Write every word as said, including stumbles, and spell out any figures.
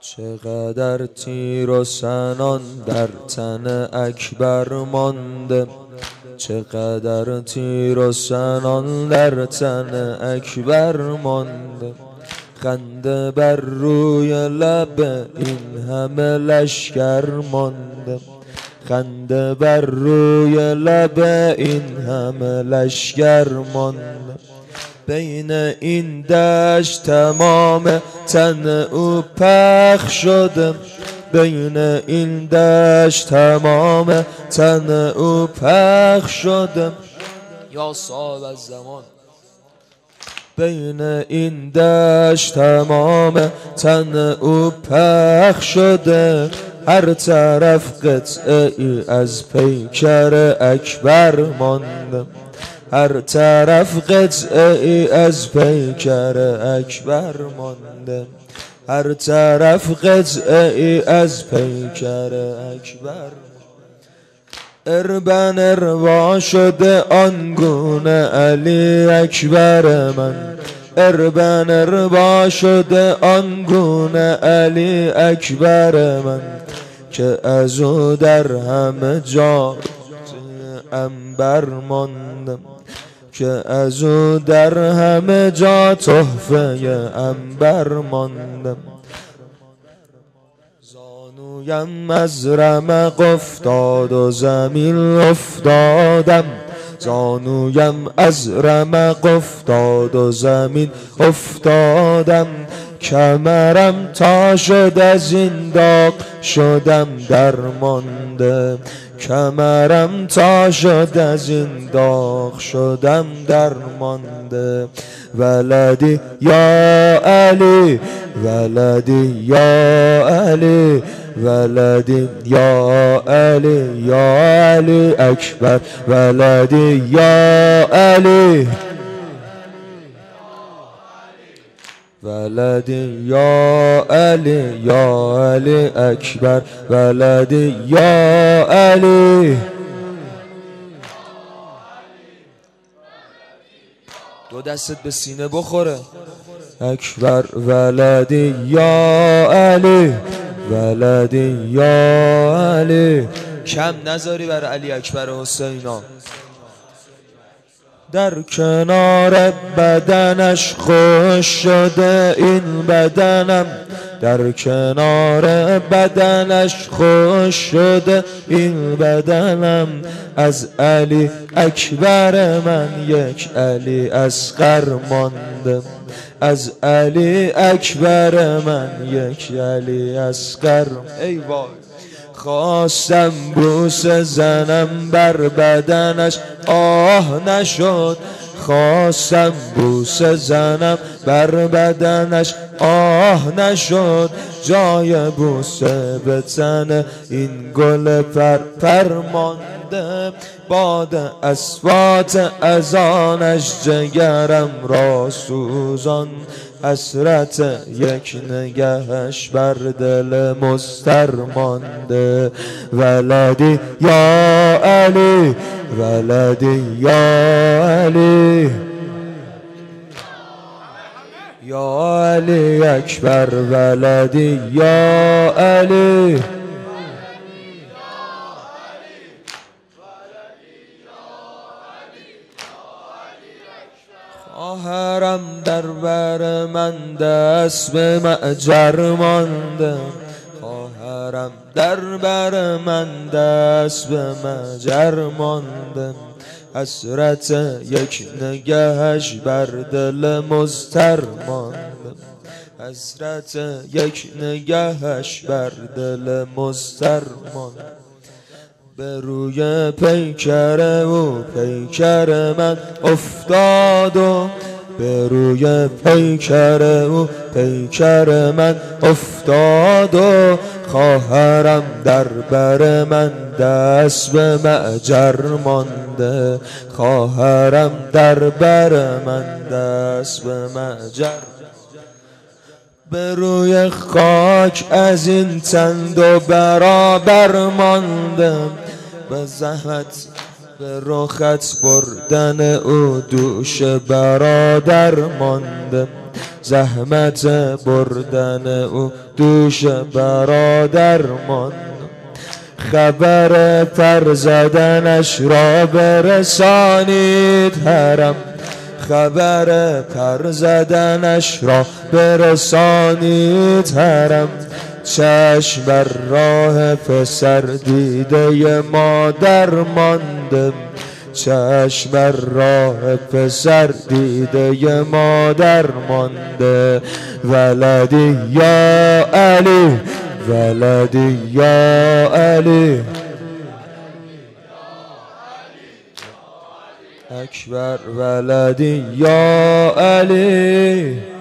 چقدر تیر و سنان در تن اکبر مانده، چقدر تیر و سنان در تن اکبر مانده. خنده بر روی لب این همه لشکر مانده، خنده بر روی لب این همه لشکر مانده. بین این دشت تمام تن او پخش شده، بین این دشت تمام تن او پخش شده. یا صاحب الزمان، بین این دشت تمام تن او پخش شده. هر طرف قطعه ای از پیکر اکبر مانده، هر طرف قطعه ای از پیکر اکبر مانده، هر طرف قطعه ای از پیکر اکبر. اربن اروا شده آنگونه علی اکبر من، اربن اروا شده آنگونه علی اکبر من. که از او در همه جا عنبر ماندم، که از او در همه جا تحفه عنبر ماندم. زانویم از رمق افتاد و زمین افتادم، زانویم از رمق افتاد و زمین افتادم. کمرم تا شد از این داغ شدم درمانده، کمرم تا شد از این داغ شدم درمانده. ولدی یا علی، ولدی یا علی، ولدی یا علی، یا علی اکبر. ولدی یا علی، ولدی یا علی، یا علی اکبر. ولدی یا علی. دو دستت به سینه بخوره. اکبر. ولدی یا علی، ولدی یا علی. کم نذاری بر علی اکبر حسینا. در کنار بدنش خوش شده این بدنم، در کنار بدنش خوش شده این بدنم. از علی اکبر من یک علی اصغر مانده، از علی اکبر من یک علی اصغر. ای وای، خواستم بوس زنم بر بدنش آه نشد، خواستم بوس زنم بر بدنش آه نشد. جای بوسه به تن این گل پر پر مانده، باد اصوات اذانش جگرم را سوزان. حسرت یک نگهش بر دل مضطر مانده. ولدی یا علی، ولدی یا علی، یا علی اکبر. ولدی یا علی. خواهرم در بر من دست به معجر مانده، خواهرم در بر من دست به معجر مانده. حسرت یک نگهش بر دل مضطر مانده، حسرت یک نگهش بر دل مضطر مانده. به روی پیکر او پیکر من افتاد و به روی پیکر او پیکر من افتاد و خواهرم در بر من دست به معجر مانده، خواهرم در بر من دست به معجر. به روی خاک از این تن دو برابر ماندم، به زحمت به رخت بردن او دوش برادر ماندم، زحمت بردن او دوش برادر ماند. خبر پر زدنش را برسانید حرم، خبر پر زدنش را برسانید حرم. چشم بر راه پسر دیده مادر مانده، چشم بر راه پسر دیده مادر مانده. ولدی یا علی، ولدی یا علی، اکبر ولدی یا علی.